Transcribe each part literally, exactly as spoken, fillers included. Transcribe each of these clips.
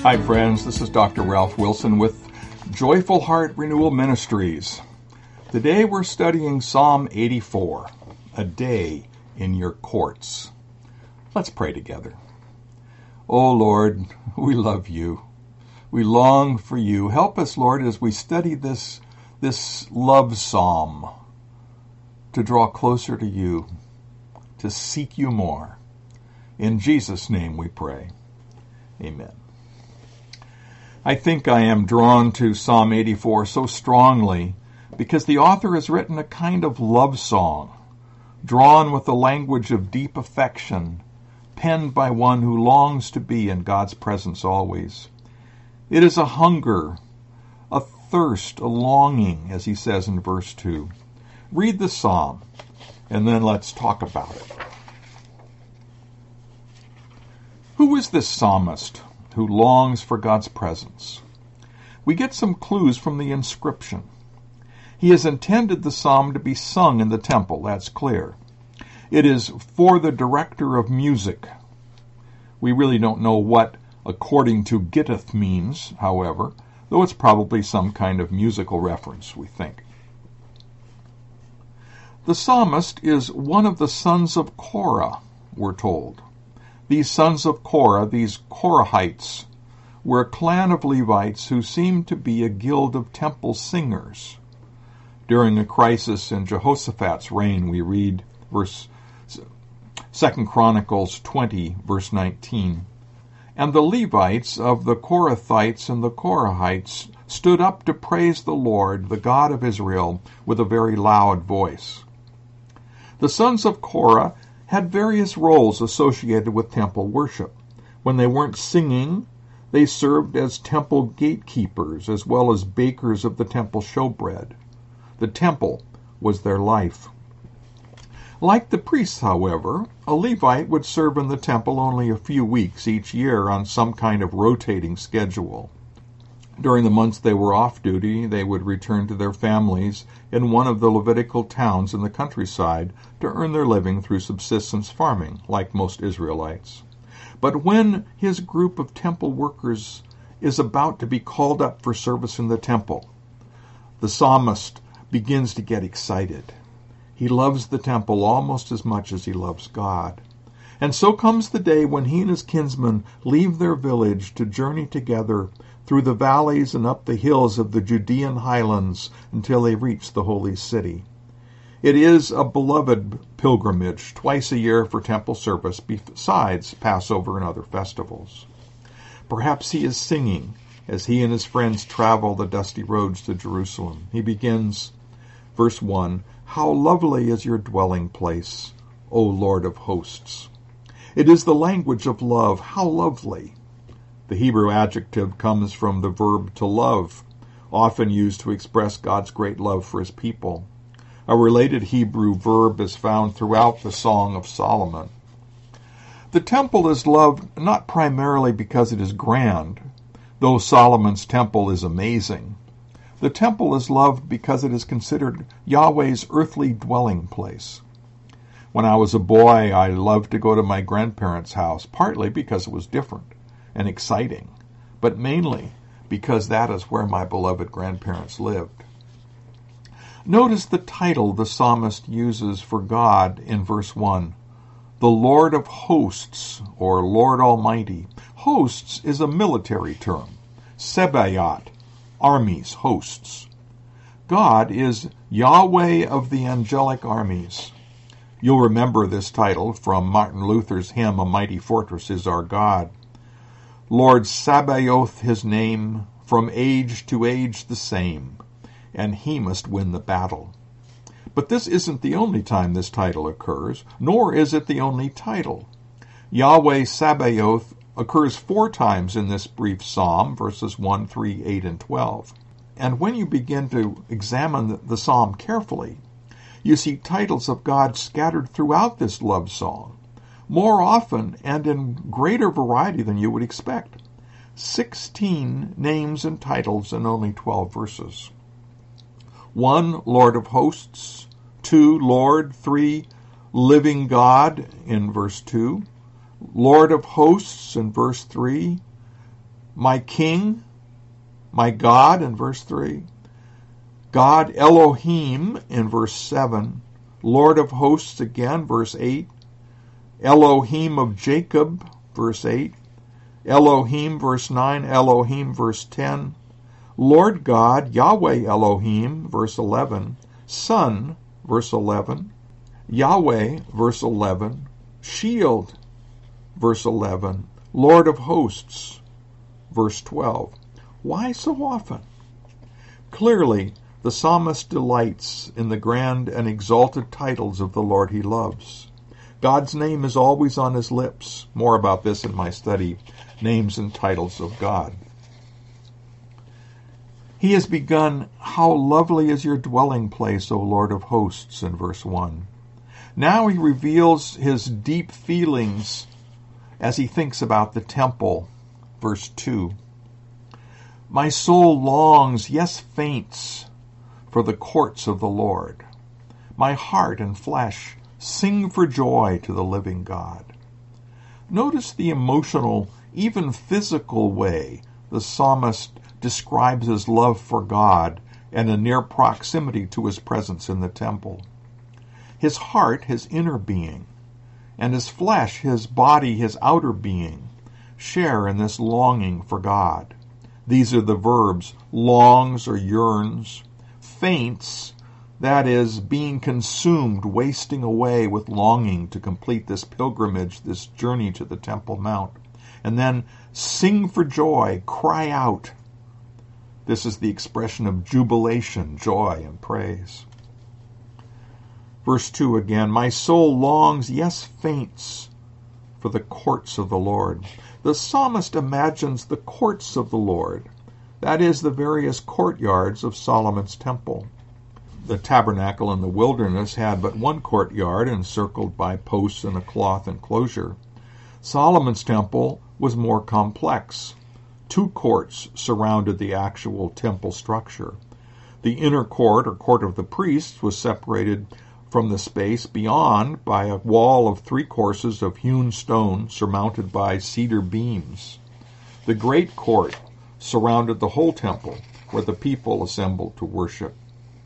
Hi friends, this is Doctor Ralph Wilson with Joyful Heart Renewal Ministries. Today we're studying Psalm eighty-four, A Day in Your Courts. Let's pray together. Oh Lord, we love you. We long for you. Help us, Lord, as we study this, this love psalm, to draw closer to you, to seek you more. In Jesus' name we pray. Amen. I think I am drawn to Psalm eighty-four so strongly because the author has written a kind of love song, drawn with the language of deep affection, penned by one who longs to be in God's presence always. It is a hunger, a thirst, a longing, as he says in verse two. Read the psalm, and then let's talk about it. Who is this psalmist who longs for God's presence? We get some clues from the inscription. He has intended the psalm to be sung in the temple, that's clear. It is for the director of music. We really don't know what according to Gittith means, however, though it's probably some kind of musical reference, we think. The psalmist is one of the sons of Korah, we're told. These sons of Korah, these Korahites, were a clan of Levites who seemed to be a guild of temple singers. During a crisis in Jehoshaphat's reign, we read verse Second Chronicles twenty, verse nineteen. And the Levites of the Korathites and the Korahites stood up to praise the Lord, the God of Israel, with a very loud voice. The sons of Korah had various roles associated with temple worship. When they weren't singing, they served as temple gatekeepers as well as bakers of the temple showbread. The temple was their life. Like the priests, however, a Levite would serve in the temple only a few weeks each year on some kind of rotating schedule. During the months they were off duty, they would return to their families in one of the Levitical towns in the countryside to earn their living through subsistence farming, like most Israelites. But when his group of temple workers is about to be called up for service in the temple, the psalmist begins to get excited. He loves the temple almost as much as he loves God. And so comes the day when he and his kinsmen leave their village to journey together through the valleys and up the hills of the Judean highlands until they reach the holy city. It is a beloved pilgrimage, twice a year for temple service, besides Passover and other festivals. Perhaps he is singing as he and his friends travel the dusty roads to Jerusalem. He begins, verse one, How lovely is your dwelling place, O Lord of hosts. It is the language of love. How lovely. The Hebrew adjective comes from the verb to love, often used to express God's great love for his people. A related Hebrew verb is found throughout the Song of Solomon. The temple is loved not primarily because it is grand, though Solomon's temple is amazing. The temple is loved because it is considered Yahweh's earthly dwelling place. When I was a boy, I loved to go to my grandparents' house, partly because it was different and exciting, but mainly because that is where my beloved grandparents lived. Notice the title the psalmist uses for God in verse one, the Lord of hosts, or Lord Almighty. Hosts is a military term, Sebayot, armies, hosts. God is Yahweh of the angelic armies. You'll remember this title from Martin Luther's hymn, A Mighty Fortress is Our God. Lord Sabaoth his name, from age to age the same, and he must win the battle. But this isn't the only time this title occurs, nor is it the only title. Yahweh Sabaoth occurs four times in this brief psalm, verses one, three, eight, and twelve. And when you begin to examine the psalm carefully, you see titles of God scattered throughout this love song, more often and in greater variety than you would expect. Sixteen names and titles in only twelve verses. One, Lord of hosts. Two, Lord. Three, living God in verse two. Lord of hosts in verse three. my King, my God in verse three, God Elohim in verse seven, Lord of hosts again, verse eight, Elohim of Jacob, verse eight, Elohim, verse nine, Elohim, verse ten, Lord God, Yahweh Elohim, verse eleven, Son, verse eleven, Yahweh, verse eleven, Shield, verse eleven, Lord of hosts, verse twelve. Why so often? Clearly, the psalmist delights in the grand and exalted titles of the Lord he loves. God's name is always on his lips. More about this in my study, Names and Titles of God. He has begun, how lovely is your dwelling place, O Lord of hosts, in verse one. Now he reveals his deep feelings as he thinks about the temple, verse two. My soul longs, yes, faints, for the courts of the Lord. My heart and flesh sing for joy to the living God. Notice the emotional, even physical way the psalmist describes his love for God and a near proximity to his presence in the temple. His heart, his inner being, and his flesh, his body, his outer being, share in this longing for God. These are the verbs longs or yearns, faints, that is, being consumed, wasting away with longing to complete this pilgrimage, this journey to the Temple Mount. And then sing for joy, cry out. This is the expression of jubilation, joy, and praise. Verse two again, my soul longs, yes, faints, for the courts of the Lord. The psalmist imagines the courts of the Lord, that is, the various courtyards of Solomon's temple. The tabernacle in the wilderness had but one courtyard encircled by posts and a cloth enclosure. Solomon's temple was more complex. Two courts surrounded the actual temple structure. The inner court, or court of the priests, was separated from the space beyond by a wall of three courses of hewn stone surmounted by cedar beams. The great court surrounded the whole temple, where the people assembled to worship.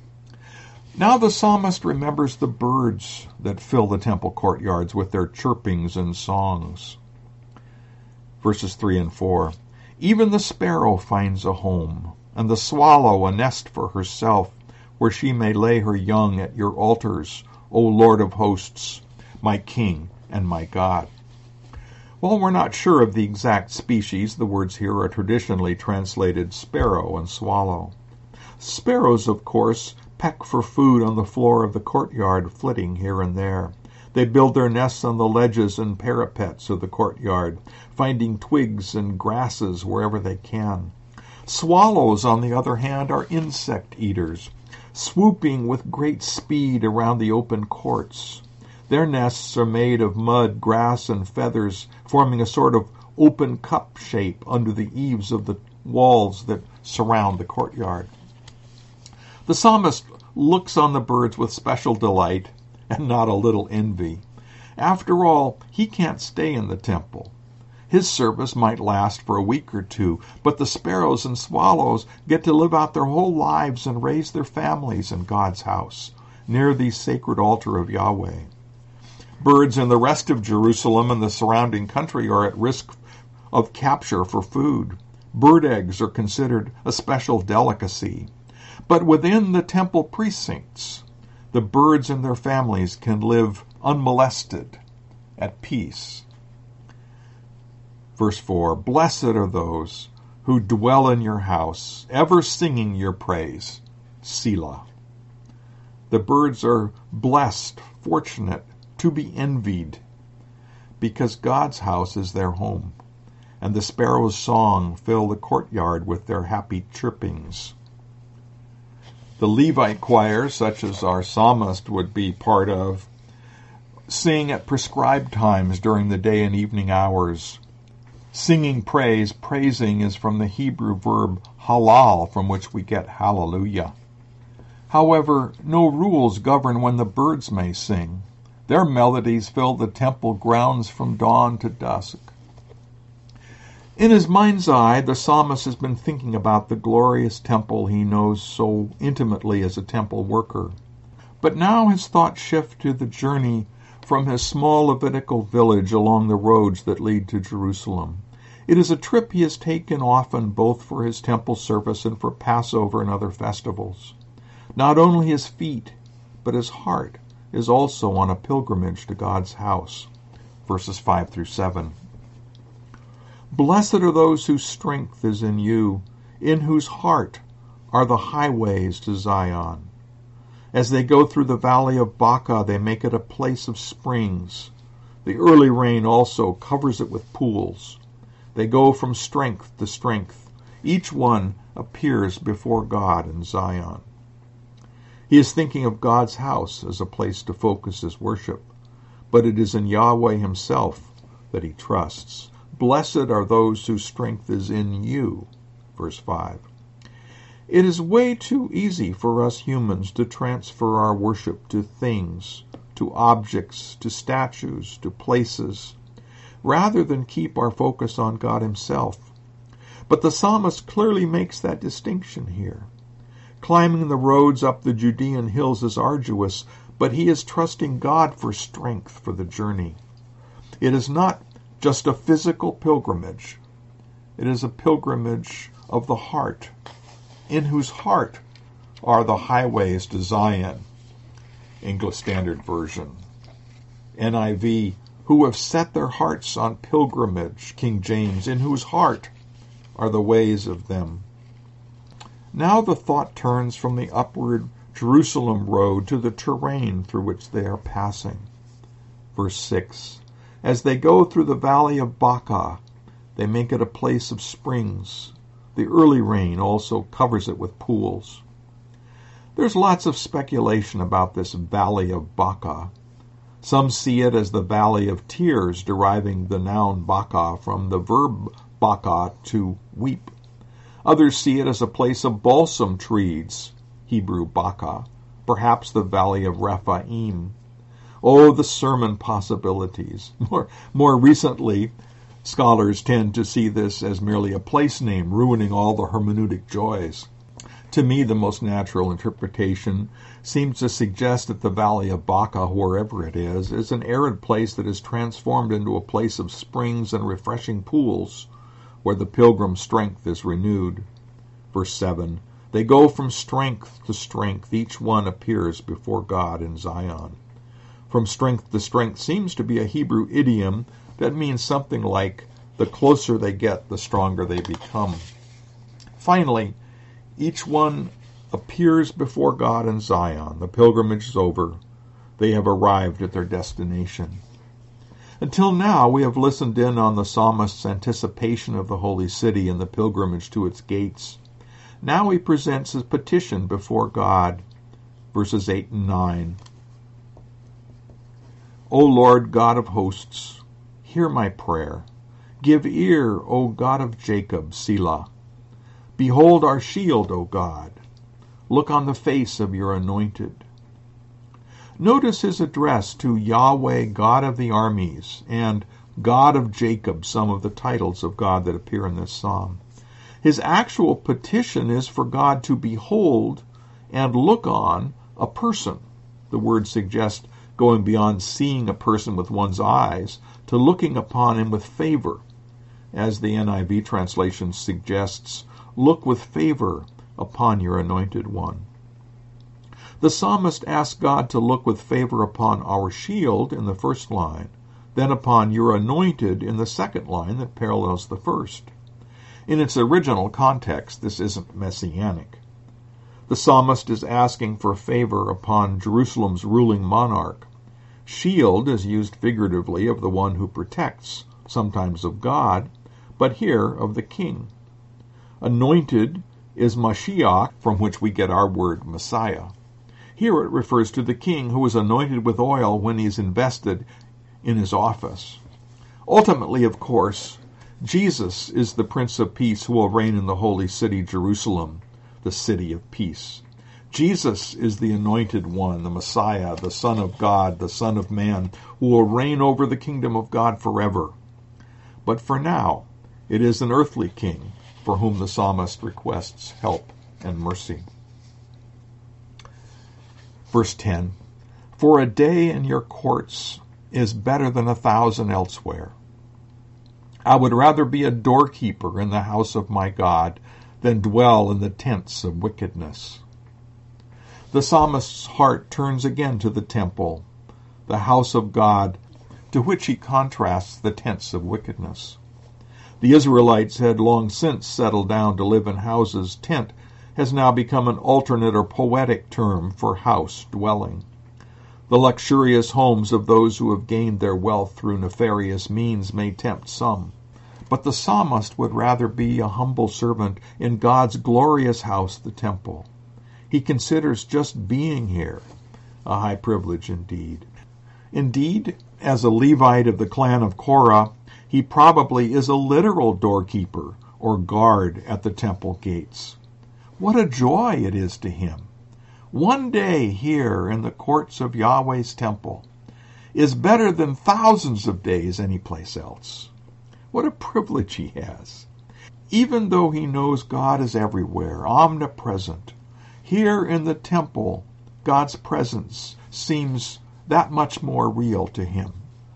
Now the psalmist remembers the birds that fill the temple courtyards with their chirpings and songs. Verses three and four. Even the sparrow finds a home, and the swallow a nest for herself, where she may lay her young at your altars, O Lord of hosts, my King and my God. While we're not sure of the exact species, the words here are traditionally translated sparrow and swallow. Sparrows, of course, peck for food on the floor of the courtyard, flitting here and there. They build their nests on the ledges and parapets of the courtyard, finding twigs and grasses wherever they can. Swallows, on the other hand, are insect eaters, swooping with great speed around the open courts. Their nests are made of mud, grass, and feathers, forming a sort of open cup shape under the eaves of the walls that surround the courtyard. The psalmist looks on the birds with special delight and not a little envy. After all, he can't stay in the temple. His service might last for a week or two, but the sparrows and swallows get to live out their whole lives and raise their families in God's house, near the sacred altar of Yahweh. Birds in the rest of Jerusalem and the surrounding country are at risk of capture for food. Bird eggs are considered a special delicacy. But within the temple precincts, the birds and their families can live unmolested, at peace. Verse four, blessed are those who dwell in your house, ever singing your praise. Selah. The birds are blessed, fortunate, to be envied, because God's house is their home, and the sparrow's song fill the courtyard with their happy chirpings. The Levite choir, such as our psalmist would be part of, sing at prescribed times during the day and evening hours. Singing praise, praising is from the Hebrew verb halal, from which we get hallelujah. However, no rules govern when the birds may sing. Their melodies fill the temple grounds from dawn to dusk. In his mind's eye, the psalmist has been thinking about the glorious temple he knows so intimately as a temple worker. But now his thoughts shift to the journey from his small Levitical village along the roads that lead to Jerusalem. It is a trip he has taken often both for his temple service and for Passover and other festivals. Not only his feet, but his heart is also on a pilgrimage to God's house. Verses five through seven. Blessed are those whose strength is in you, in whose heart are the highways to Zion. As they go through the valley of Baca, they make it a place of springs. The early rain also covers it with pools. They go from strength to strength. Each one appears before God in Zion. He is thinking of God's house as a place to focus his worship, but it is in Yahweh himself that he trusts. Blessed are those whose strength is in you. Verse five. It is way too easy for us humans to transfer our worship to things, to objects, to statues, to places, rather than keep our focus on God himself. But the psalmist clearly makes that distinction here. Climbing the roads up the Judean hills is arduous, but he is trusting God for strength for the journey. It is not just a physical pilgrimage. It is a pilgrimage of the heart, in whose heart are the highways to Zion. English Standard Version. N I V, who have set their hearts on pilgrimage. King James, in whose heart are the ways of them. Now the thought turns from the upward Jerusalem road to the terrain through which they are passing. Verse six. As they go through the valley of Baca, they make it a place of springs. The early rain also covers it with pools. There's lots of speculation about this valley of Baca. Some see it as the valley of tears, deriving the noun Baca from the verb baka, to weep. Others see it as a place of balsam trees, Hebrew Baca, perhaps the valley of Rephaim. Oh, the sermon possibilities. More, more recently, scholars tend to see this as merely a place name, ruining all the hermeneutic joys. To me, the most natural interpretation seems to suggest that the valley of Baca, wherever it is, is an arid place that is transformed into a place of springs and refreshing pools, where the pilgrim's strength is renewed. Verse seven, they go from strength to strength. Each one appears before God in Zion. From strength to strength seems to be a Hebrew idiom that means something like, the closer they get, the stronger they become. Finally, each one appears before God in Zion. The pilgrimage is over. They have arrived at their destination. Until now, we have listened in on the psalmist's anticipation of the holy city and the pilgrimage to its gates. Now he presents his petition before God. Verses eight and nine. O Lord God of hosts, hear my prayer. Give ear, O God of Jacob, Selah. Behold our shield, O God. Look on the face of your anointed. Notice his address to Yahweh, God of the armies, and God of Jacob, some of the titles of God that appear in this psalm. His actual petition is for God to behold and look on a person. The word suggests going beyond seeing a person with one's eyes to looking upon him with favor. As the N I V translation suggests, look with favor upon your anointed one. The psalmist asks God to look with favor upon our shield in the first line, then upon your anointed in the second line that parallels the first. In its original context, this isn't messianic. The psalmist is asking for favor upon Jerusalem's ruling monarch. Shield is used figuratively of the one who protects, sometimes of God, but here of the king. Anointed is Mashiach, from which we get our word Messiah. Here it refers to the king who is anointed with oil when he is invested in his office. Ultimately, of course, Jesus is the Prince of Peace who will reign in the holy city Jerusalem, the city of peace. Jesus is the anointed one, the Messiah, the Son of God, the Son of Man, who will reign over the kingdom of God forever. But for now, It is an earthly king for whom the psalmist requests help and mercy. Verse ten, "For a day in your courts is better than a thousand elsewhere. I would rather be a doorkeeper in the house of my God than dwell in the tents of wickedness." The psalmist's heart turns again to the temple, the house of God, to which he contrasts the tents of wickedness. The Israelites had long since settled down to live in houses. Tent has now become an alternate or poetic term for house dwelling. The luxurious homes of those who have gained their wealth through nefarious means may tempt some, but the psalmist would rather be a humble servant in God's glorious house, the temple. He considers just being here a high privilege indeed. Indeed, as a Levite of the clan of Korah, he probably is a literal doorkeeper or guard at the temple gates. What a joy it is to him! One day here in the courts of Yahweh's temple is better than thousands of days anyplace else. What a privilege he has. Even though he knows God is everywhere, omnipresent, here in the temple, God's presence seems that much more real to him.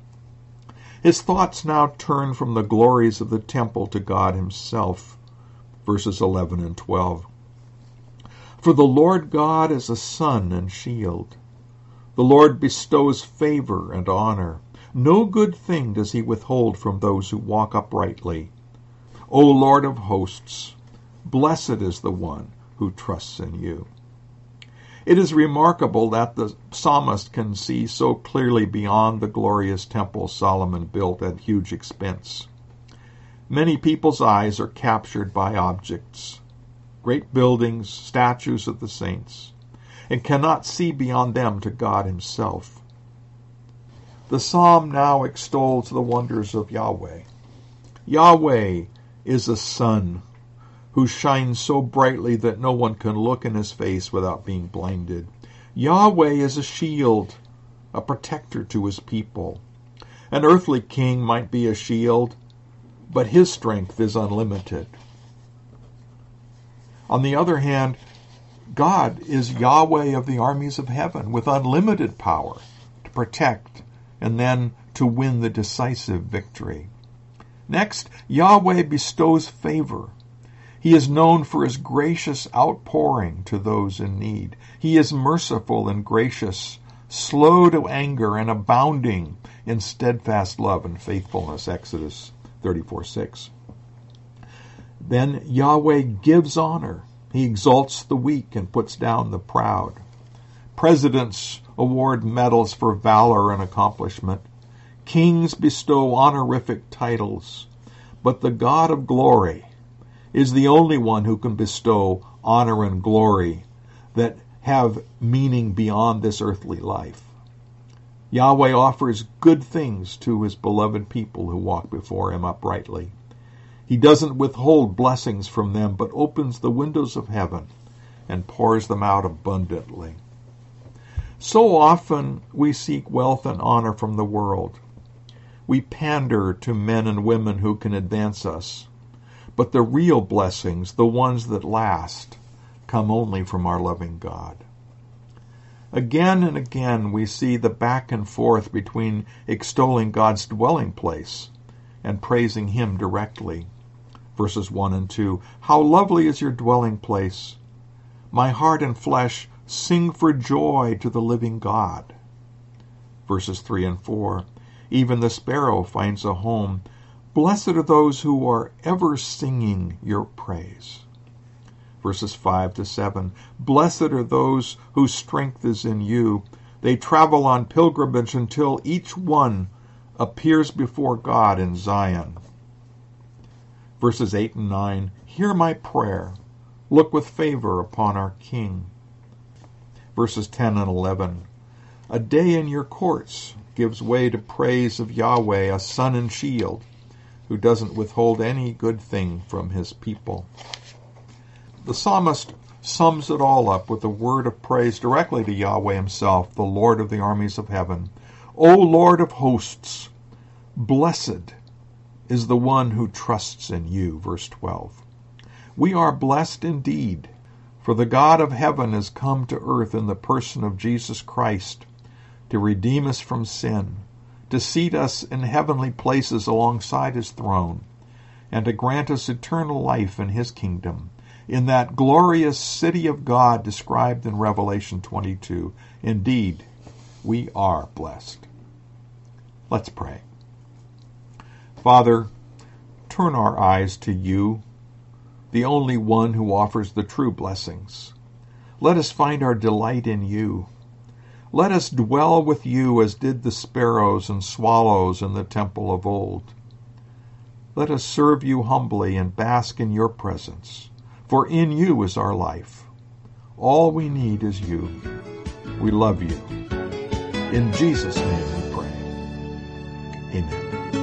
His thoughts now turn from the glories of the temple to God himself. Verses eleven and twelve. "For the Lord God is a sun and shield. The Lord bestows favor and honor. No good thing does he withhold from those who walk uprightly. O Lord of hosts, blessed is the one who trusts in you." It is remarkable that the psalmist can see so clearly beyond the glorious temple Solomon built at huge expense. Many people's eyes are captured by objects, great buildings, statues of the saints, and cannot see beyond them to God himself. The psalm now extols the wonders of Yahweh. Yahweh is a sun who shines so brightly that no one can look in his face without being blinded. Yahweh is a shield, a protector to his people. An earthly king might be a shield, but his strength is unlimited. On the other hand, God is Yahweh of the armies of heaven with unlimited power to protect and then to win the decisive victory. Next, Yahweh bestows favor. He is known for his gracious outpouring to those in need. He is merciful and gracious, slow to anger and abounding in steadfast love and faithfulness. Exodus thirty-four six. Then Yahweh gives honor. He exalts the weak and puts down the proud. Presidents award medals for valor and accomplishment. Kings bestow honorific titles. But the God of glory is the only one who can bestow honor and glory that have meaning beyond this earthly life. Yahweh offers good things to his beloved people who walk before him uprightly. He doesn't withhold blessings from them, but opens the windows of heaven and pours them out abundantly. So often we seek wealth and honor from the world. We pander to men and women who can advance us. But the real blessings, the ones that last, come only from our loving God. Again and again we see the back and forth between extolling God's dwelling place and praising him directly. Verses one and two, "How lovely is your dwelling place! My heart and flesh sing for joy to the living God." Verses three and four, "Even the sparrow finds a home. Blessed are those who are ever singing your praise." Verses five to seven, "Blessed are those whose strength is in you. They travel on pilgrimage until each one appears before God in Zion." Verses eight and nine, "Hear my prayer. Look with favor upon our King." Verses ten and eleven, "A day in your courts gives way to praise of Yahweh, a sun and shield, who doesn't withhold any good thing from his people." The psalmist sums it all up with a word of praise directly to Yahweh himself, the Lord of the armies of heaven. "O Lord of hosts, blessed is the one who trusts in you. Verse twelve. We are blessed indeed, for the God of heaven has come to earth in the person of Jesus Christ to redeem us from sin, to seat us in heavenly places alongside his throne, and to grant us eternal life in his kingdom, in that glorious city of God described in Revelation twenty-two. Indeed, we are blessed. Let's pray. Father, turn our eyes to you, the only one who offers the true blessings. Let us find our delight in you. Let us dwell with you as did the sparrows and swallows in the temple of old. Let us serve you humbly and bask in your presence, for in you is our life. All we need is you. We love you. In Jesus' name we pray. Amen.